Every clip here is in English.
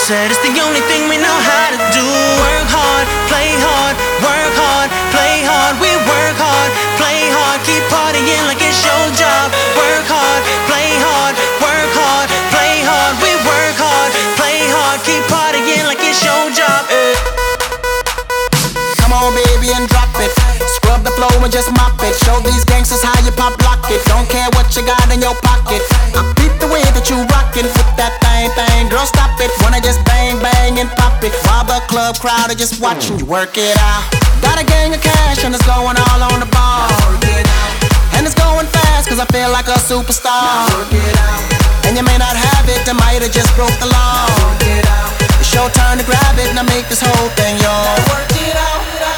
Said it's the only thing we know how to do. Work hard, play hard, work hard, play hard. We work hard, play hard, keep partying like it's your job. Work hard, play hard, work hard, play hard. We work hard, play hard, keep partying like it's your job. Come on, baby, and drop it. Scrub the floor and just mop it. Show these gangsters how you pop lock it. Don't care what you got in your pocket. I beat the way that you rockin' with that thing. Girl, stop it. Wanna just bang, bang, and pop it. While the club crowd are just watching you work it out. Got a gang of cash and it's going all on the ball. And it's going fast cause I feel like a superstar. And you may not have it, I might have just broke the law. It's your turn to grab it and I make this whole thing yours. Work it out.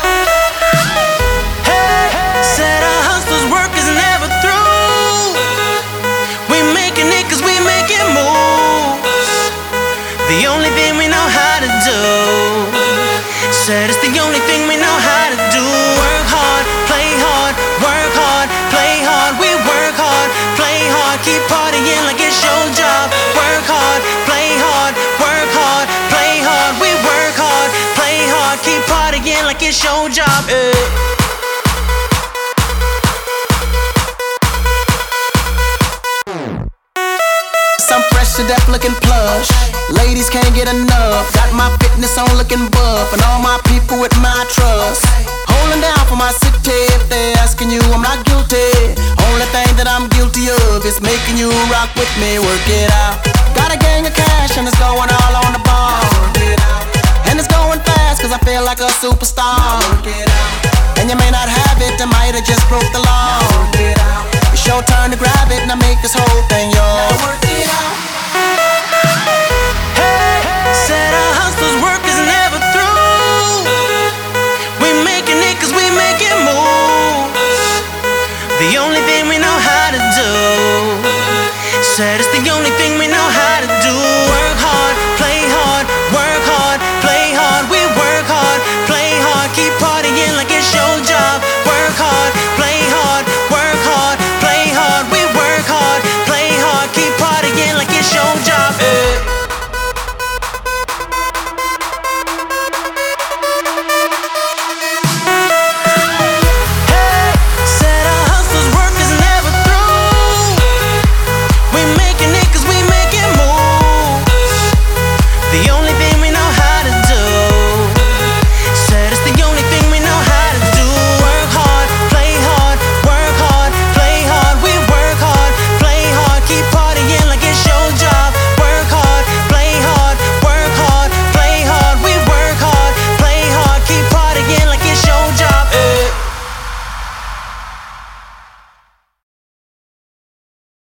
Said our hustlers' work is never through. We making it cause we making moves. The only thing we know how to do. Said it's the only thing we know how to do. Work hard, play hard, work hard, play hard. We work hard, play hard, keep partying like it's your job. Work hard, play hard, work hard, play hard. We work hard, play hard, keep partying like it's your job. I'm fresh to death looking plush. Ladies can't get enough. Got my fitness on looking buff. And all my people with my trust. Holding down for my city. If they're asking you, I'm not guilty. Only thing that I'm guilty of is making you rock with me. Work it out. Got a gang of cash and it's going all on the ball. And it's going fast cause I feel like a superstar. And you may not have it, I might have just broke the law.